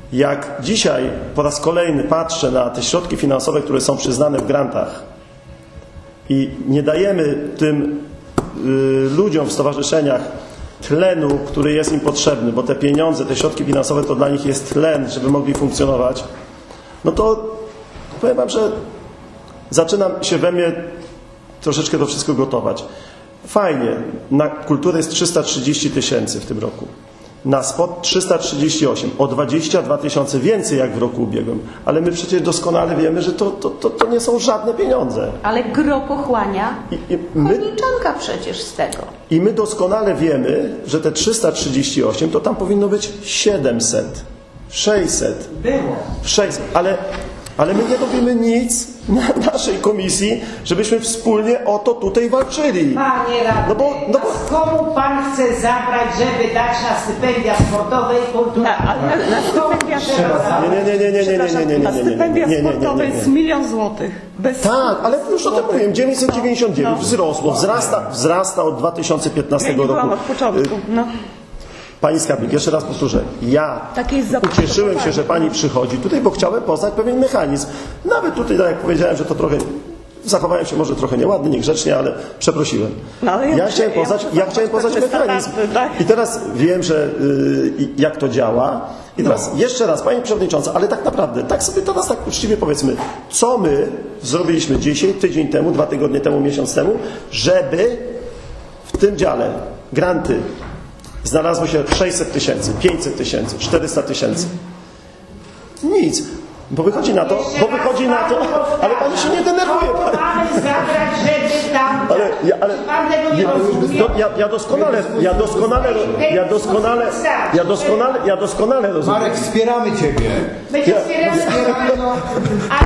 Jak dzisiaj po raz kolejny patrzę na te środki finansowe, które są przyznane w grantach i nie dajemy tym ludziom w stowarzyszeniach tlenu, który jest im potrzebny, bo te pieniądze, te środki finansowe to dla nich jest tlen, żeby mogli funkcjonować, no to powiem wam, że zaczynam się we mnie troszeczkę to wszystko gotować. Fajnie, na kulturę jest 330 000 w tym roku. Na sport 338, o 22 000 więcej jak w roku ubiegłym. Ale my przecież doskonale wiemy, że to nie są żadne pieniądze. Ale gro pochłania Chojniczanka przecież z tego. I my doskonale wiemy, że te 338 to tam powinno być 700, 600. Było. 600, ale my nie robimy nic na naszej komisji, żebyśmy wspólnie o to tutaj walczyli. Panie radny, komu pan chce zabrać, żeby dać na stypendia sportowe i kulturalne? Na stypendia Nie. Na stypendia sportowe jest 1 000 000 złotych. Tak, ale już o tym mówiłem, 999 wzrosło, wzrasta od 2015 roku. Byłam od początku. Pani skarbnik, jeszcze raz powtórzę, ja Takie jest ucieszyłem się, że pani przychodzi tutaj, bo chciałem poznać pewien mechanizm. Nawet tutaj, tak jak powiedziałem, że to trochę zachowałem się może trochę nieładnie, niegrzecznie, ale przeprosiłem. Ja chciałem poznać mechanizm. I teraz wiem, że jak to działa. I teraz jeszcze raz, pani przewodnicząca, ale tak naprawdę, tak sobie teraz tak uczciwie powiedzmy, co my zrobiliśmy dzisiaj, tydzień temu, 2 tygodnie temu, miesiąc temu, żeby w tym dziale granty znalazło się 600 000, 500 000, 400 000. Nic. Bo wychodzi na to, ale pani się nie denerwuje. Mamy zabrać, żeby tam... Pan tego nie rozumie? Ja doskonale rozumiem. Marek, wspieramy Ciebie. My się wspieramy,